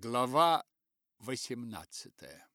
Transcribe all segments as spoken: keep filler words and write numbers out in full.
Глава восемнадцатая.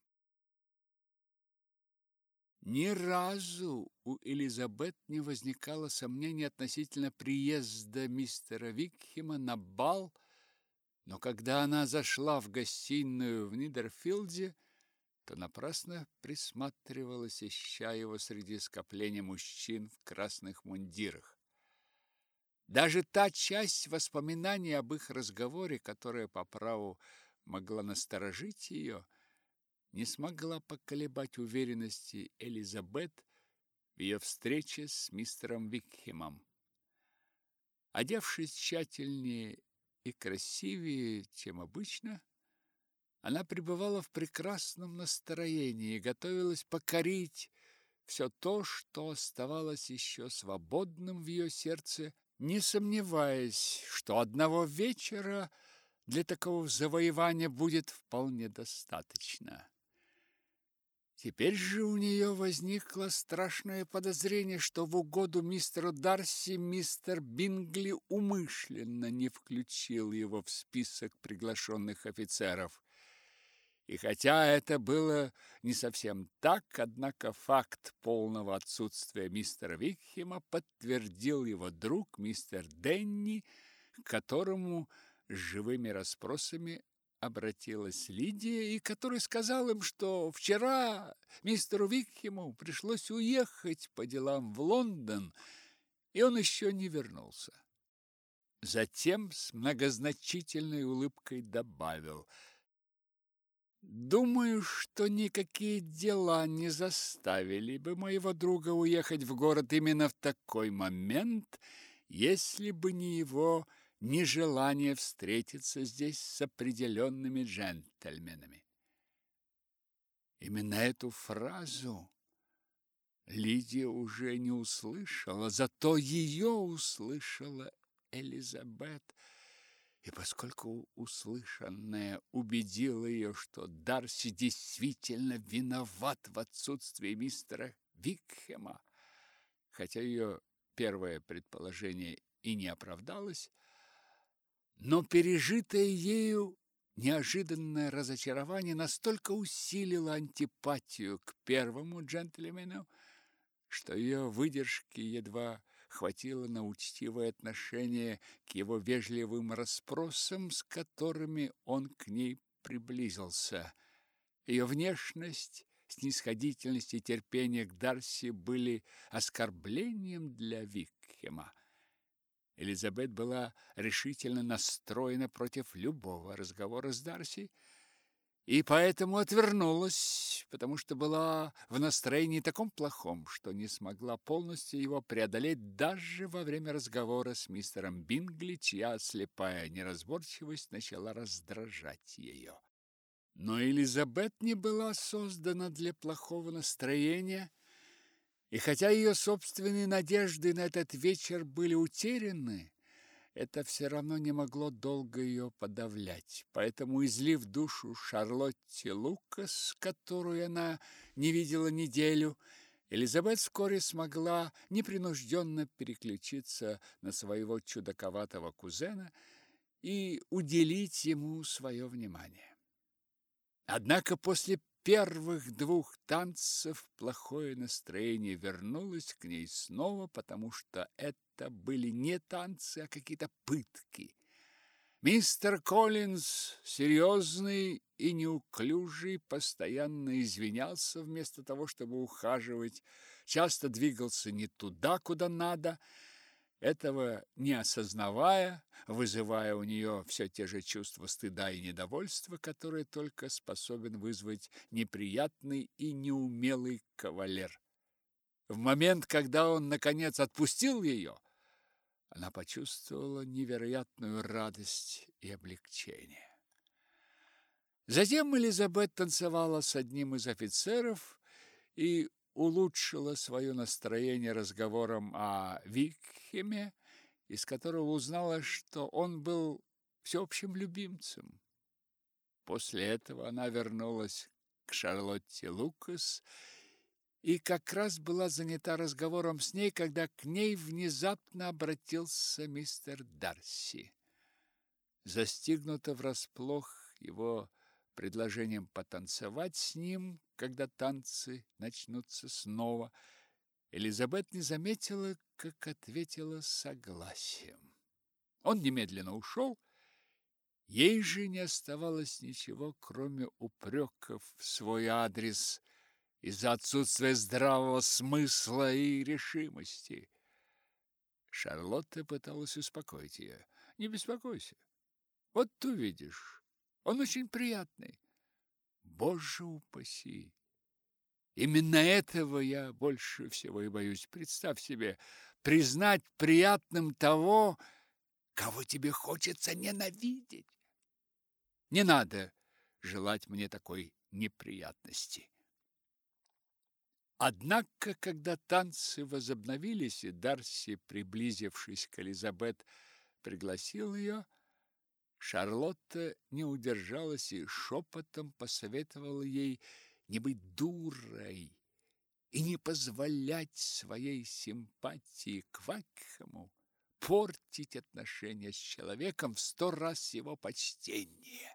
Ни разу у Элизабет не возникало сомнений относительно приезда мистера Викхема на бал, но когда она зашла в гостиную в Нидерфилде, то напрасно присматривалась, ища его среди скопления мужчин в красных мундирах. Даже та часть воспоминаний об их разговоре, которая по праву могла насторожить ее, не смогла поколебать уверенности Элизабет в ее встрече с мистером Викхемом. Одевшись тщательнее и красивее, чем обычно, она пребывала в прекрасном настроении и готовилась покорить все то, что оставалось еще свободным в ее сердце, не сомневаясь, что одного вечера для такого завоевания будет вполне достаточно. Теперь же у нее возникло страшное подозрение, что в угоду мистеру Дарси мистер Бингли умышленно не включил его в список приглашенных офицеров. И хотя это было не совсем так, однако факт полного отсутствия мистера Викхема подтвердил его друг мистер Денни, к которому с живыми расспросами обратилась Лидия, и который сказал им, что вчера мистеру Викхему пришлось уехать по делам в Лондон, и он еще не вернулся. Затем с многозначительной улыбкой добавил: «Думаю, что никакие дела не заставили бы моего друга уехать в город именно в такой момент, если бы не его нежелание встретиться здесь с определенными джентльменами». Именно эту фразу Лидия уже не услышала, зато ее услышала Элизабет. И поскольку услышанное убедило ее, что Дарси действительно виноват в отсутствии мистера Викхема, хотя ее первое предположение и не оправдалось, но пережитое ею неожиданное разочарование настолько усилило антипатию к первому джентльмену, что ее выдержки едва хватило на учтивое отношение к его вежливым расспросам, с которыми он к ней приблизился. Ее внешность, снисходительность и терпение к Дарси были оскорблением для Викхема. Элизабет была решительно настроена против любого разговора с Дарси, и поэтому отвернулась, потому что была в настроении таком плохом, что не смогла полностью его преодолеть даже во время разговора с мистером Бингли, чья слепая неразборчивость начала раздражать ее. Но Элизабет не была создана для плохого настроения, и хотя ее собственные надежды на этот вечер были утеряны, это все равно не могло долго ее подавлять. Поэтому, излив душу Шарлотте Лукас, которую она не видела неделю, Элизабет вскоре смогла непринужденно переключиться на своего чудаковатого кузена и уделить ему свое внимание. Однако после первых двух танцев плохое настроение вернулось к ней снова, потому что это были не танцы, а какие-то пытки. Мистер Коллинз, серьезный и неуклюжий, постоянно извинялся вместо того, чтобы ухаживать, часто двигался не туда, куда надо, этого не осознавая, вызывая у нее все те же чувства стыда и недовольства, которые только способен вызвать неприятный и неумелый кавалер. В момент, когда он, наконец, отпустил ее, она почувствовала невероятную радость и облегчение. Затем Элизабет танцевала с одним из офицеров и улучшила свое настроение разговором о Викхеме, из которого узнала, что он был всеобщим любимцем. После этого она вернулась к Шарлотте Лукас и как раз была занята разговором с ней, когда к ней внезапно обратился мистер Дарси. Застигнута врасплох его предложением потанцевать с ним, когда танцы начнутся снова, Элизабет не заметила, как ответила согласием. Он немедленно ушел. Ей же не оставалось ничего, кроме упреков в свой адрес из-за отсутствия здравого смысла и решимости. Шарлотта пыталась успокоить ее. «Не беспокойся. Вот ты увидишь, он очень приятный». Боже упаси! Именно этого я больше всего и боюсь. Представь себе, признать приятным того, кого тебе хочется ненавидеть. Не надо желать мне такой неприятности. Однако, когда танцы возобновились, и Дарси, приблизившись к Элизабет, пригласил ее, Шарлотта не удержалась и шепотом посоветовала ей не быть дурой и не позволять своей симпатии к Вакхэму портить отношения с человеком в сто раз его почтеннее.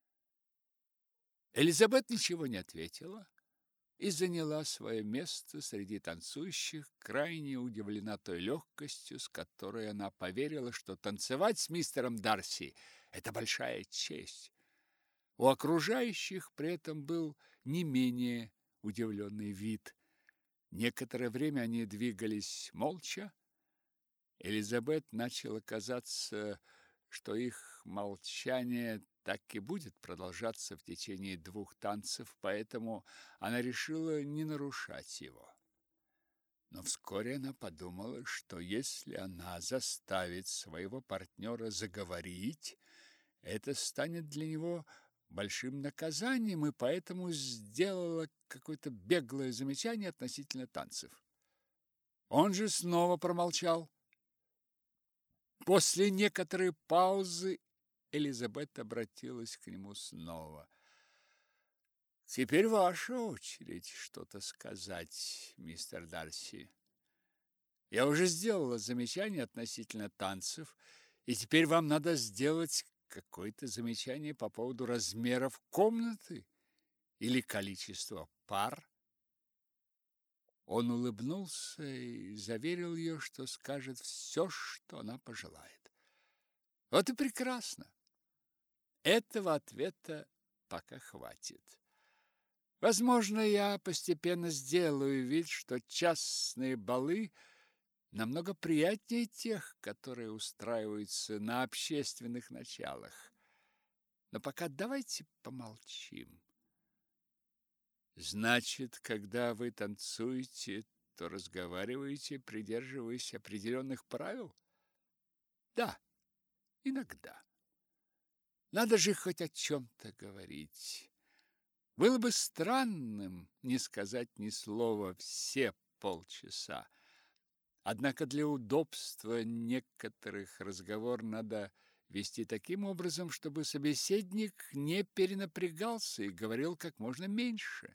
Элизабет ничего не ответила и заняла свое место среди танцующих, крайне удивлена той легкостью, с которой она поверила, что танцевать с мистером Дарси – это большая честь. У окружающих при этом был не менее удивленный вид. Некоторое время они двигались молча. Элизабет начало казаться, что их молчание так и будет продолжаться в течение двух танцев, поэтому она решила не нарушать его. Но вскоре она подумала, что если она заставит своего партнера заговорить, это станет для него большим наказанием, и поэтому сделала какое-то беглое замечание относительно танцев. Он же снова промолчал. После некоторой паузы Элизабет обратилась к нему снова. «Теперь ваша очередь что-то сказать, мистер Дарси. Я уже сделала замечание относительно танцев, и теперь вам надо сделать какое-то замечание по поводу размеров комнаты или количества пар». Он улыбнулся и заверил ее, что скажет все, что она пожелает. Вот и прекрасно. Этого ответа пока хватит. Возможно, я постепенно сделаю вид, что частные балы намного приятнее тех, которые устраиваются на общественных началах. Но пока давайте помолчим. Значит, когда вы танцуете, то разговариваете, придерживаясь определенных правил? Да, иногда. Надо же хоть о чем-то говорить. Было бы странным не сказать ни слова все полчаса. Однако для удобства некоторых разговор надо вести таким образом, чтобы собеседник не перенапрягался и говорил как можно меньше.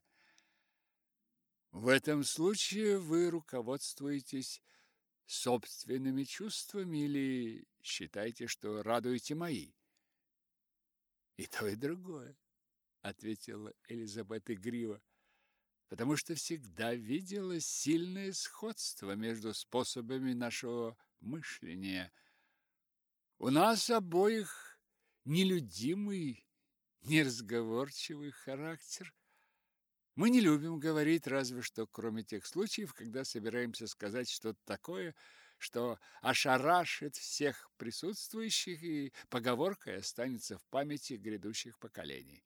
В этом случае вы руководствуетесь собственными чувствами или считаете, что радуете мои? И то, и другое, ответила Элизабет игриво, потому что всегда видела сильное сходство между способами нашего мышления. У нас обоих нелюдимый, неразговорчивый характер. Мы не любим говорить, разве что кроме тех случаев, когда собираемся сказать что-то такое, что ошарашит всех присутствующих и поговоркой останется в памяти грядущих поколений.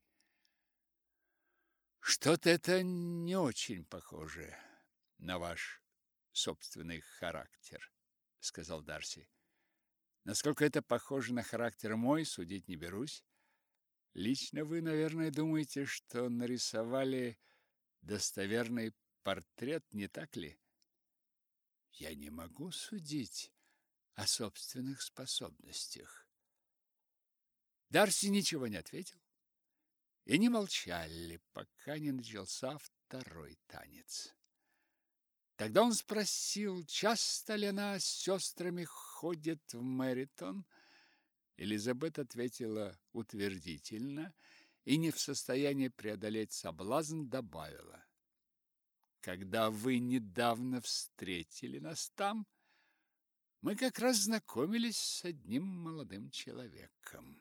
Что-то это не очень похоже на ваш собственный характер, сказал Дарси. Насколько это похоже на характер мой, судить не берусь. Лично вы, наверное, думаете, что нарисовали достоверный портрет, не так ли? Я не могу судить о собственных способностях. Дарси ничего не ответил, и они молчали, пока не начался второй танец. Тогда он спросил, часто ли она с сестрами ходит в Мэритон. Элизабет ответила утвердительно и не в состоянии преодолеть соблазн, добавила: когда вы недавно встретили нас там, мы как раз знакомились с одним молодым человеком.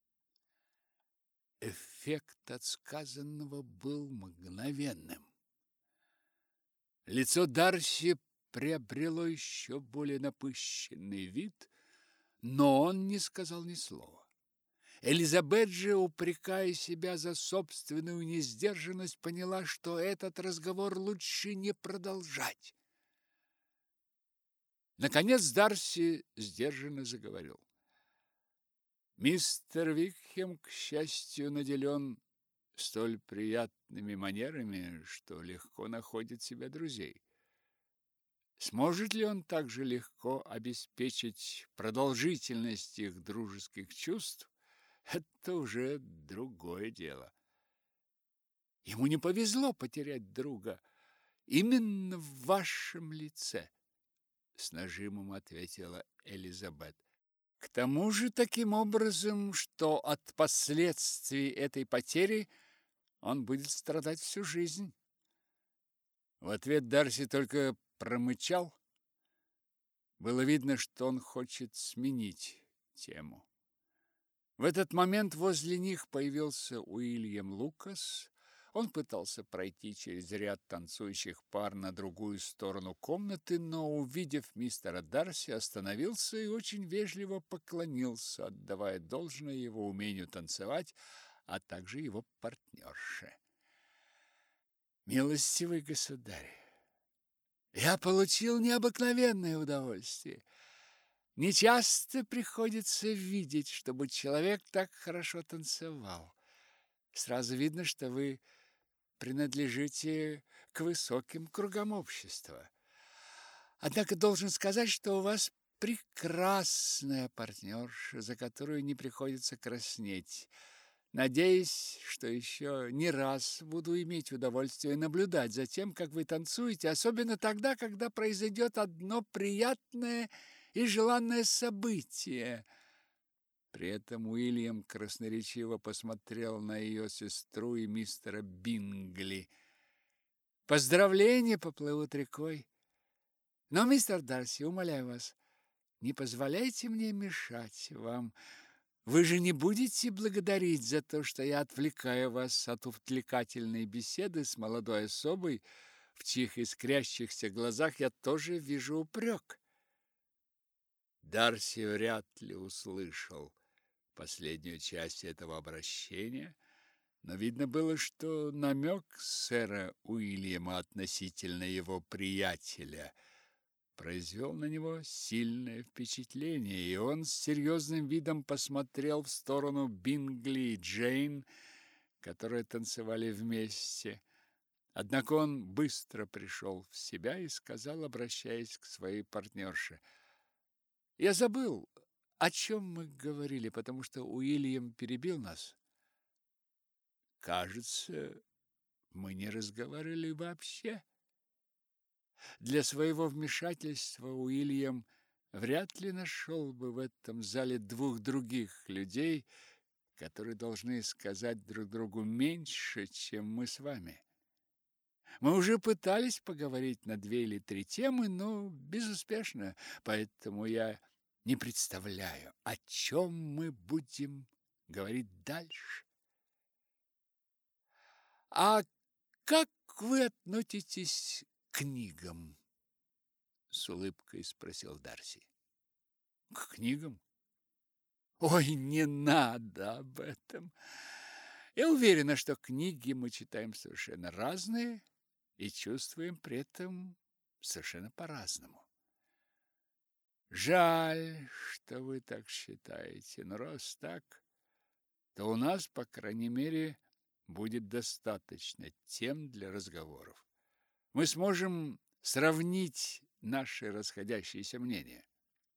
Эффект от сказанного был мгновенным. Лицо Дарси приобрело еще более напыщенный вид, но он не сказал ни слова. Элизабет же, упрекая себя за собственную несдержанность, поняла, что этот разговор лучше не продолжать. Наконец Дарси сдержанно заговорил. Мистер Викхем, к счастью, наделен столь приятными манерами, что легко находит себе друзей. Сможет ли он также легко обеспечить продолжительность их дружеских чувств, это уже другое дело. Ему не повезло потерять друга именно в вашем лице, с нажимом ответила Элизабет. К тому же таким образом, что от последствий этой потери он будет страдать всю жизнь. В ответ Дарси только промычал. Было видно, что он хочет сменить тему. В этот момент возле них появился Уильям Лукас. Он пытался пройти через ряд танцующих пар на другую сторону комнаты, но, увидев мистера Дарси, остановился и очень вежливо поклонился, отдавая должное его умению танцевать, а также его партнерше. Милостивый государь, я получил необыкновенное удовольствие. Нечасто приходится видеть, чтобы человек так хорошо танцевал. Сразу видно, что вы принадлежите к высоким кругам общества. Однако должен сказать, что у вас прекрасная партнерша, за которую не приходится краснеть. Надеюсь, что еще не раз буду иметь удовольствие наблюдать за тем, как вы танцуете, особенно тогда, когда произойдет одно приятное и желанное событие. При этом Уильям красноречиво посмотрел на ее сестру и мистера Бингли. Поздравления поплывут рекой. Но, мистер Дарси, умоляю вас, не позволяйте мне мешать вам. Вы же не будете благодарить за то, что я отвлекаю вас от увлекательной беседы с молодой особой, в чьих искрящихся глазах я тоже вижу упрек. Дарси вряд ли услышал последнюю часть этого обращения, но видно было, что намек сэра Уильяма относительно его приятеля произвел на него сильное впечатление, и он с серьезным видом посмотрел в сторону Бингли и Джейн, которые танцевали вместе. Однако он быстро пришел в себя и сказал, обращаясь к своей партнерше: «Я забыл, о чем мы говорили, потому что Уильям перебил нас. Кажется, мы не разговаривали вообще». Для своего вмешательства Уильям вряд ли нашел бы в этом зале двух других людей, которые должны сказать друг другу меньше, чем мы с вами. Мы уже пытались поговорить на две или три темы, но безуспешно, поэтому я не представляю, о чем мы будем говорить дальше. А как вы относитесь к книгам? С улыбкой спросил Дарси. К книгам? Ой, не надо об этом. Я уверена, что книги мы читаем совершенно разные и чувствуем при этом совершенно по-разному. Жаль, что вы так считаете, но раз так, то у нас, по крайней мере, будет достаточно тем для разговоров. Мы сможем сравнить наши расходящиеся мнения.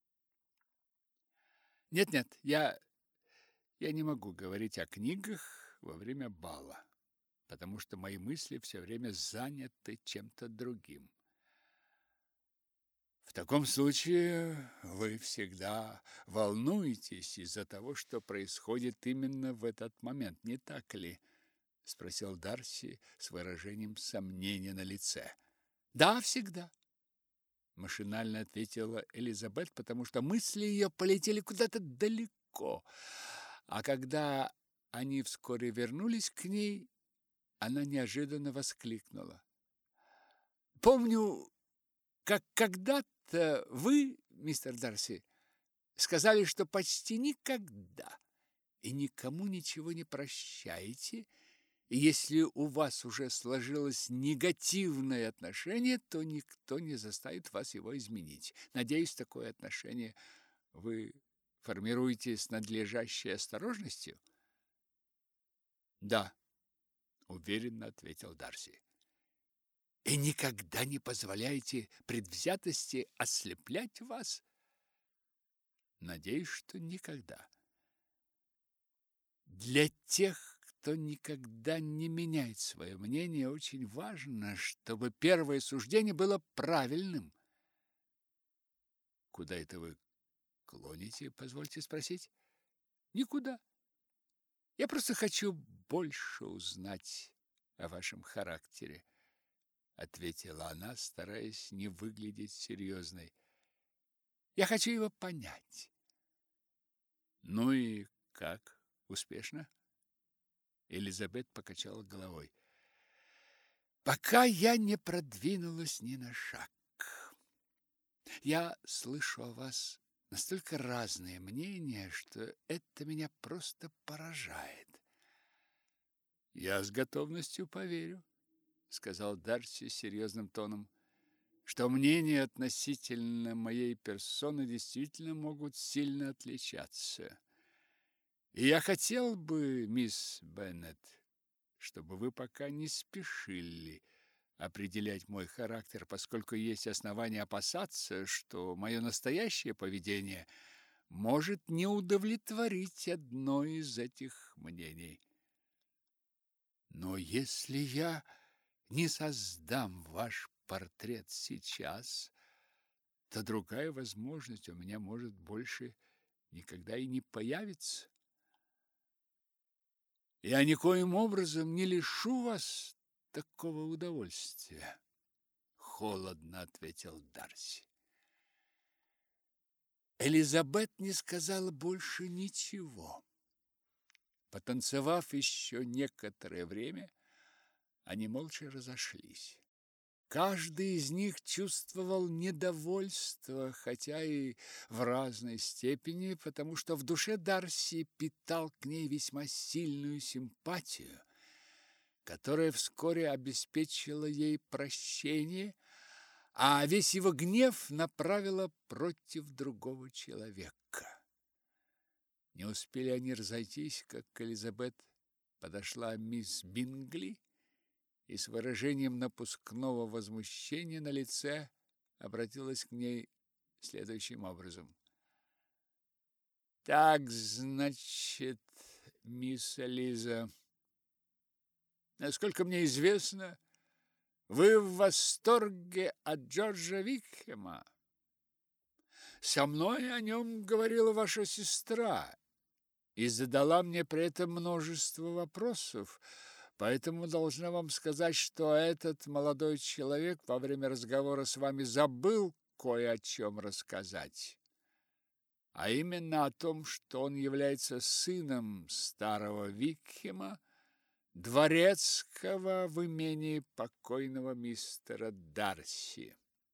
Нет-нет, я, я не могу говорить о книгах во время бала, потому что мои мысли все время заняты чем-то другим. В таком случае вы всегда волнуетесь из-за того, что происходит именно в этот момент, не так ли? Спросил Дарси с выражением сомнения на лице. Да, всегда. Машинально ответила Элизабет, потому что мысли ее полетели куда-то далеко. А когда они вскоре вернулись к ней, она неожиданно воскликнула. Помню, как когда-то вы, мистер Дарси, сказали, что почти никогда и никому ничего не прощаете, и если у вас уже сложилось негативное отношение, то никто не заставит вас его изменить. Надеюсь, такое отношение вы формируете с надлежащей осторожностью? Да, уверенно ответил Дарси. И никогда не позволяете предвзятости ослеплять вас? Надеюсь, что никогда. Для тех, кто никогда не меняет свое мнение, очень важно, чтобы первое суждение было правильным. Куда это вы клоните, позвольте спросить? Никуда. Я просто хочу больше узнать о вашем характере, ответила она, стараясь не выглядеть серьезной. Я хочу его понять. Ну и как? Успешно? Элизабет покачала головой. Пока я не продвинулась ни на шаг. Я слышу о вас настолько разные мнения, что это меня просто поражает. Я с готовностью поверю, сказал Дарси серьезным тоном, что мнения относительно моей персоны действительно могут сильно отличаться. И я хотел бы, мисс Беннет, чтобы вы пока не спешили определять мой характер, поскольку есть основания опасаться, что мое настоящее поведение может не удовлетворить одно из этих мнений. Но если я не создам ваш портрет сейчас, то другая возможность у меня может больше никогда и не появиться. Я никоим образом не лишу вас такого удовольствия, холодно ответил Дарси. Элизабет не сказала больше ничего. Потанцевав еще некоторое время, они молча разошлись. Каждый из них чувствовал недовольство, хотя и в разной степени, потому что в душе Дарси питал к ней весьма сильную симпатию, которая вскоре обеспечила ей прощение, а весь его гнев направила против другого человека. Не успели они разойтись, как к Элизабет подошла мисс Бингли и с выражением напускного возмущения на лице обратилась к ней следующим образом. «Так, значит, мисс Элиза, насколько мне известно, вы в восторге от Джорджа Викхема. Со мной о нем говорила ваша сестра и задала мне при этом множество вопросов, поэтому должна вам сказать, что этот молодой человек во время разговора с вами забыл кое о чем рассказать, а именно о том, что он является сыном старого Викхема, дворецкого в имении покойного мистера Дарси.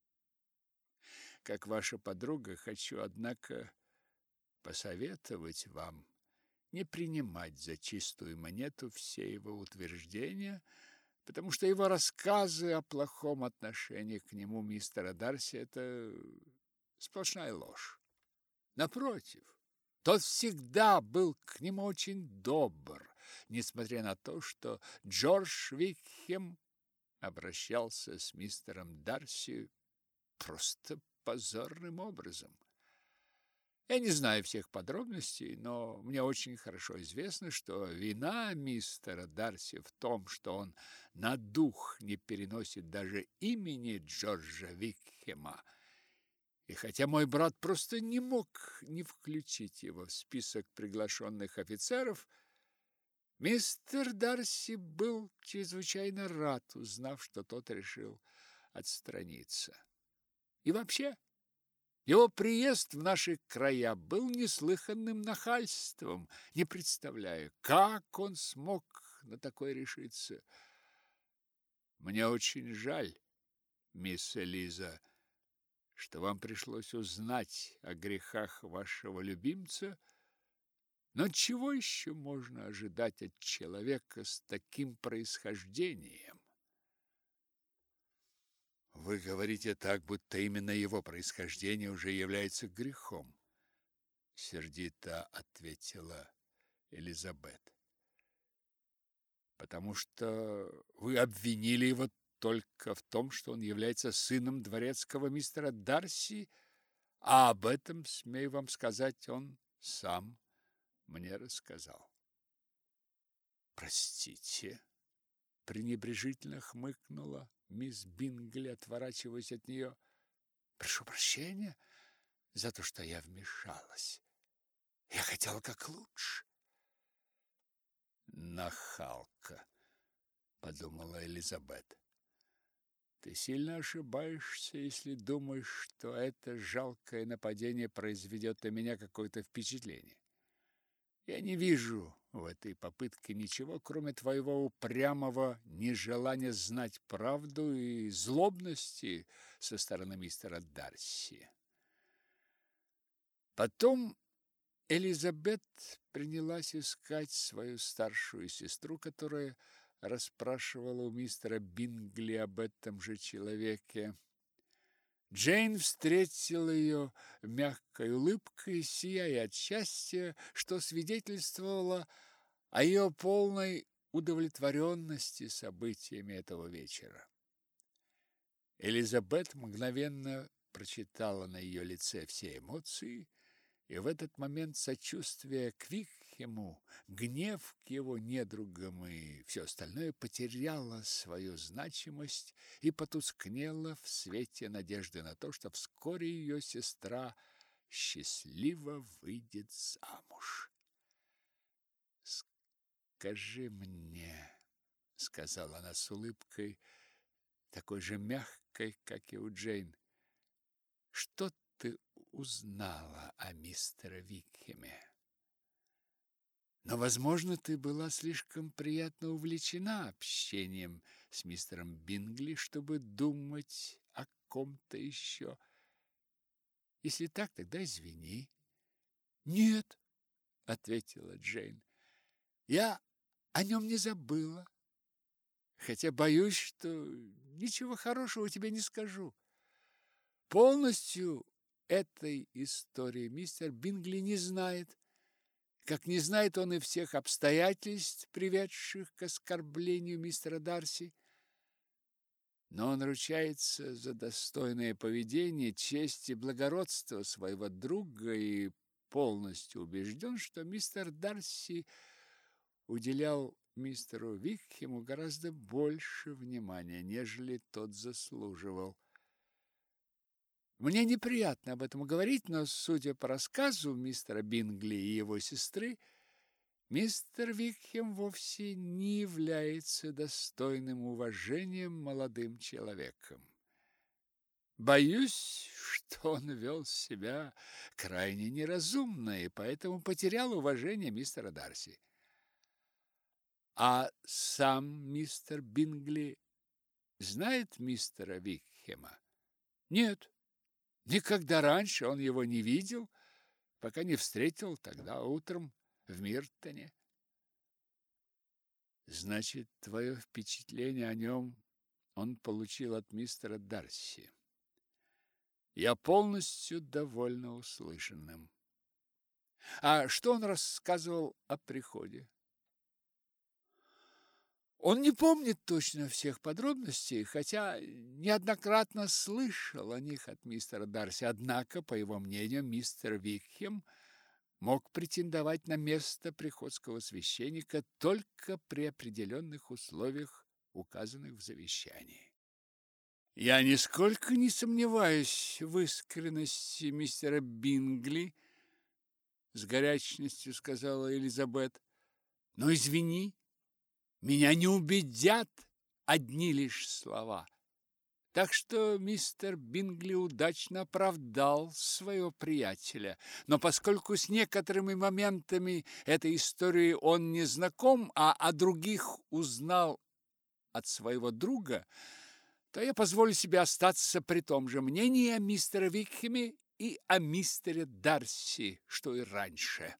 Как ваша подруга, хочу, однако, посоветовать вам не принимать за чистую монету все его утверждения, потому что его рассказы о плохом отношении к нему мистера Дарси – это сплошная ложь. Напротив, тот всегда был к нему очень добр, несмотря на то, что Джордж Викхем обращался с мистером Дарси просто позорным образом. Я не знаю всех подробностей, но мне очень хорошо известно, что вина мистера Дарси в том, что он на дух не переносит даже имени Джорджа Викхема, И хотя мой брат просто не мог не включить его в список приглашенных офицеров, мистер Дарси был чрезвычайно рад, узнав, что тот решил отстраниться. И вообще, его приезд в наши края был неслыханным нахальством. Не представляю, как он смог на такое решиться. Мне очень жаль, мисс Элиза, что вам пришлось узнать о грехах вашего любимца, но чего еще можно ожидать от человека с таким происхождением? Вы говорите так, будто именно его происхождение уже является грехом, сердито ответила Элизабет. Потому что вы обвинили его только в том, что он является сыном дворецкого мистера Дарси, а об этом, смею вам сказать, он сам мне рассказал. Простите, пренебрежительно хмыкнула мисс Бингли, отворачиваясь от нее. Прошу прощения за то, что я вмешалась. Я хотела как лучше. Нахалка, подумала Элизабет. Ты сильно ошибаешься, если думаешь, что это жалкое нападение произведет на меня какое-то впечатление. Я не вижу в этой попытке ничего, кроме твоего упрямого нежелания знать правду и злобности со стороны мистера Дарси. Потом Элизабет принялась искать свою старшую сестру, которая расспрашивала у мистера Бингли об этом же человеке. Джейн встретила ее мягкой улыбкой, сияя от счастья, что свидетельствовало о ее полной удовлетворенности событиями этого вечера. Элизабет мгновенно прочитала на ее лице все эмоции, и в этот момент сочувствие к Викхему, гнев к его недругам и все остальное потеряло свою значимость и потускнело в свете надежды на то, что вскоре ее сестра счастливо выйдет замуж. «Скажи мне», — сказала она с улыбкой, такой же мягкой, как и у Джейн, — «что ты узнала о мистере Викхеме? Но, возможно, ты была слишком приятно увлечена общением с мистером Бингли, чтобы думать о ком-то еще. Если так, тогда извини». «Нет», — ответила Джейн, — «я о нем не забыла, хотя боюсь, что ничего хорошего тебе не скажу. Полностью этой истории мистер Бингли не знает, как не знает он и всех обстоятельств, приведших к оскорблению мистера Дарси. Но он ручается за достойное поведение, честь и благородство своего друга и полностью убежден, что мистер Дарси уделял мистеру Викхему гораздо больше внимания, нежели тот заслуживал. Мне неприятно об этом говорить, но, судя по рассказу мистера Бингли и его сестры, мистер Викхем вовсе не является достойным уважением молодым человеком. Боюсь, что он вел себя крайне неразумно и поэтому потерял уважение мистера Дарси. А сам мистер Бингли знает мистера Викхема? Нет. Никогда раньше он его не видел, пока не встретил тогда утром в Миртоне. Значит, твое впечатление о нем он получил от мистера Дарси. Я полностью довольна услышанным. А что он рассказывал о приходе? Он не помнит точно всех подробностей, хотя неоднократно слышал о них от мистера Дарси. Однако, по его мнению, мистер Викхем мог претендовать на место приходского священника только при определенных условиях, указанных в завещании. Я нисколько не сомневаюсь в искренности мистера Бингли, с горячностью сказала Элизабет. Но извини, меня не убедят одни лишь слова. Так что мистер Бингли удачно оправдал своего приятеля. Но поскольку с некоторыми моментами этой истории он не знаком, а о других узнал от своего друга, то я позволю себе остаться при том же мнении о мистере Викхеме и о мистере Дарси, что и раньше.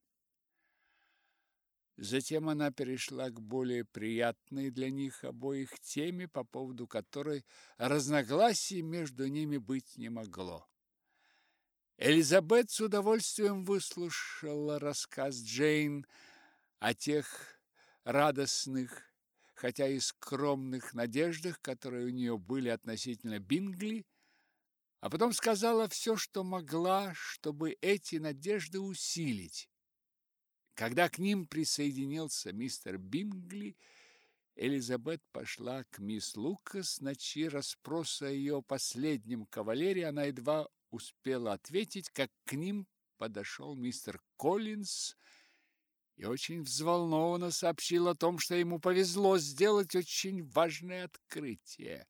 Затем она перешла к более приятной для них обоих теме, по поводу которой разногласий между ними быть не могло. Элизабет с удовольствием выслушала рассказ Джейн о тех радостных, хотя и скромных надеждах, которые у нее были относительно Бингли, а потом сказала все, что могла, чтобы эти надежды усилить. Когда к ним присоединился мистер Бингли, Элизабет пошла к мисс Лукас, на чьи расспросы о ее последнем кавалере она едва успела ответить, как к ним подошел мистер Коллинз и очень взволнованно сообщил о том, что ему повезло сделать очень важное открытие.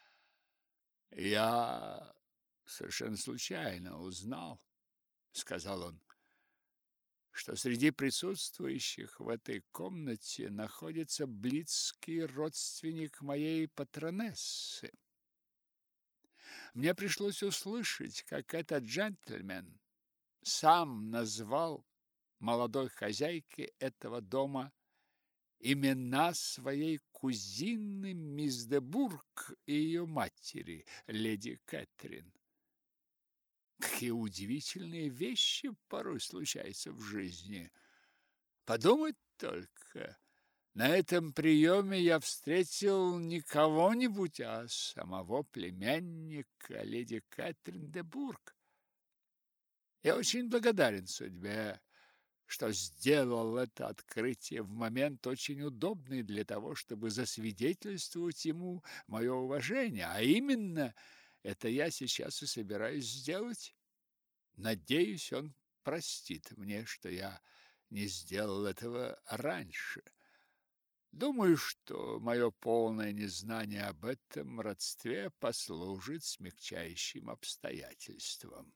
«Я совершенно случайно узнал, — сказал он, — что среди присутствующих в этой комнате находится близкий родственник моей патронессы. Мне пришлось услышать, как этот джентльмен сам назвал молодой хозяйке этого дома имена своей кузины мисс де Бург и ее матери, леди Кэтрин. Какие удивительные вещи порой случаются в жизни. Подумать только, на этом приеме я встретил не кого-нибудь, а самого племянника леди Кэтрин де Бург. Я очень благодарен судьбе, что сделал это открытие в момент очень удобный для того, чтобы засвидетельствовать ему мое уважение, а именно это я сейчас и собираюсь сделать. Надеюсь, он простит мне, что я не сделал этого раньше. Думаю, что мое полное незнание об этом родстве послужит смягчающим обстоятельством.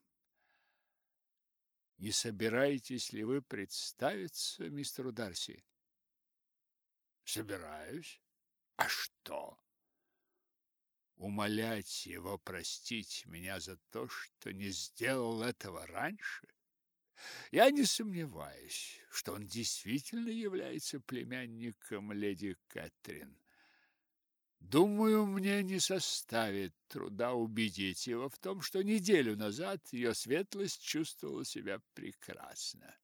Не собираетесь ли вы представиться мистеру Дарси? Собираюсь. А что? Умолять его простить меня за то, что не сделал этого раньше? Я не сомневаюсь, что он действительно является племянником леди Кэтрин. Думаю, мне не составит труда убедить его в том, что неделю назад ее светлость чувствовала себя прекрасно.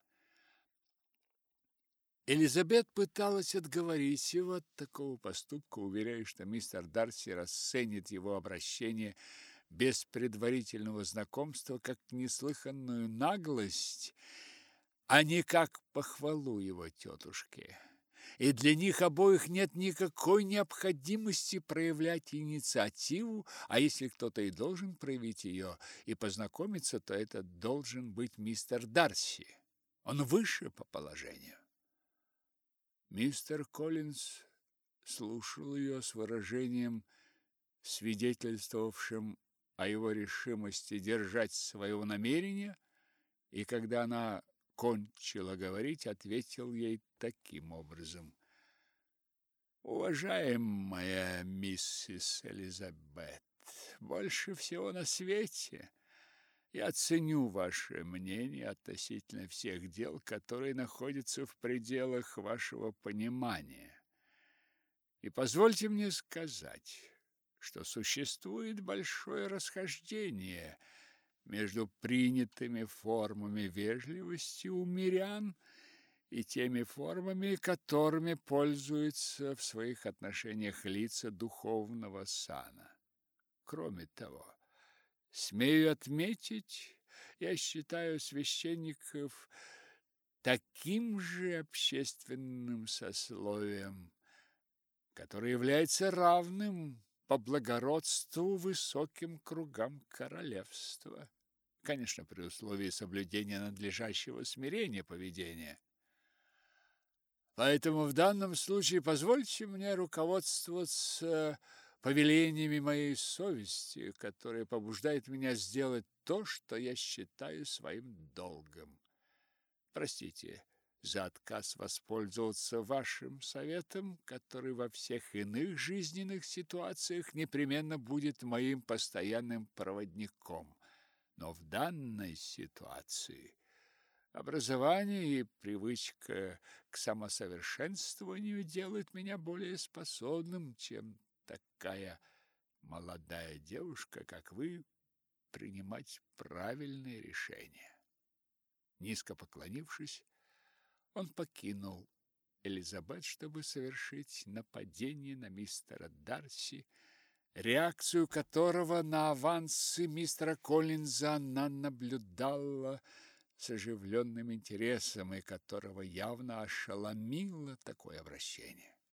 Элизабет пыталась отговорить его от такого поступка, уверяя, что мистер Дарси расценит его обращение без предварительного знакомства как неслыханную наглость, а не как похвалу его тетушке. И для них обоих нет никакой необходимости проявлять инициативу, а если кто-то и должен проявить ее и познакомиться, то это должен быть мистер Дарси. Он выше по положению. Мистер Коллинз слушал ее с выражением, свидетельствовавшим о его решимости держать своего намерения, и когда она кончила говорить, ответил ей таким образом: «Уважаемая миссис Элизабет, больше всего на свете я ценю ваше мнение относительно всех дел, которые находятся в пределах вашего понимания. И позвольте мне сказать, что существует большое расхождение между принятыми формами вежливости у мирян и теми формами, которыми пользуются в своих отношениях лица духовного сана. Кроме того, смею отметить, я считаю священников таким же общественным сословием, которое является равным по благородству высоким кругам королевства. Конечно, при условии соблюдения надлежащего смирения поведения. Поэтому в данном случае позвольте мне руководствоваться повелениями моей совести, которая побуждает меня сделать то, что я считаю своим долгом. Простите за отказ воспользоваться вашим советом, который во всех иных жизненных ситуациях непременно будет моим постоянным проводником. Но в данной ситуации образование и привычка к самосовершенствованию делают меня более способным, чем такая молодая девушка, как вы, принимать правильные решения. Низко поклонившись, он покинул Элизабет, чтобы совершить нападение на мистера Дарси, реакцию которого на авансы мистера Коллинза она наблюдала с оживленным интересом и которого явно ошеломило такое обращение.